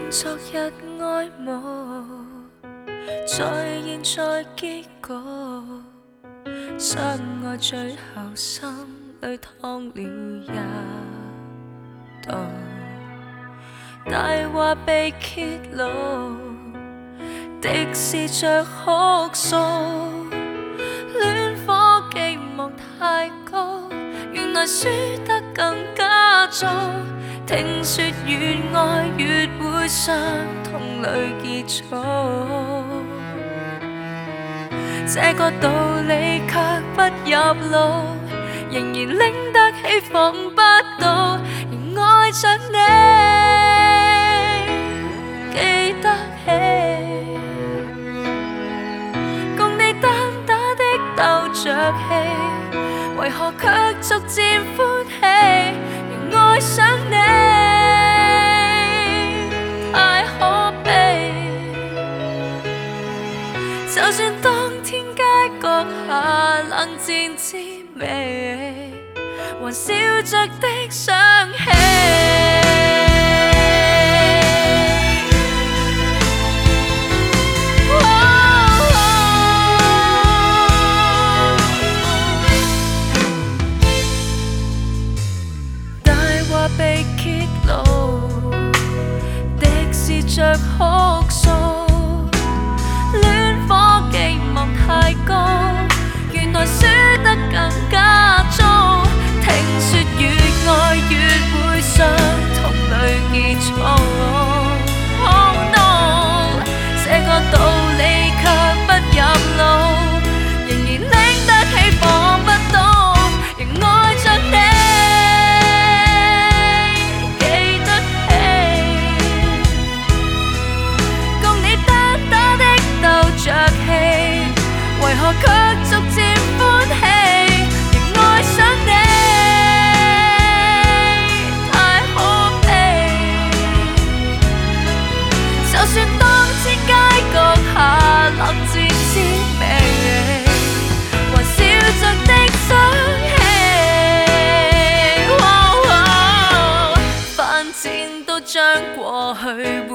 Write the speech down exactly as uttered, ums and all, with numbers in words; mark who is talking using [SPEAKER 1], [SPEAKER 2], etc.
[SPEAKER 1] 昨日愛慕，在現在結果，相愛最後心裏燙了一度，大話被揭露，的是着哭訴，戀火寄望太高，原來輸得更加早。聽說越愛越會傷痛裏結束，這個道理卻不入腦，仍然拎得起放不到，仍愛着你，記得起，共你單打的鬥着氣，為何卻逐漸歡喜，仍愛上你，太可悲。就算當天街角下冷戰滋味，還笑着的想起。被揭露的是着哭訴，戀火寄望太高，原來輸得更加早。聽說越愛越會傷痛裏結束， Oh no， 這個道理卻不入腦，仍然拎得起放不到，仍愛着你。為何卻逐漸歡喜，仍愛上你，太可悲。就算當天街角下冷戰滋味，還笑着的想起，哦哦，反正都將過去。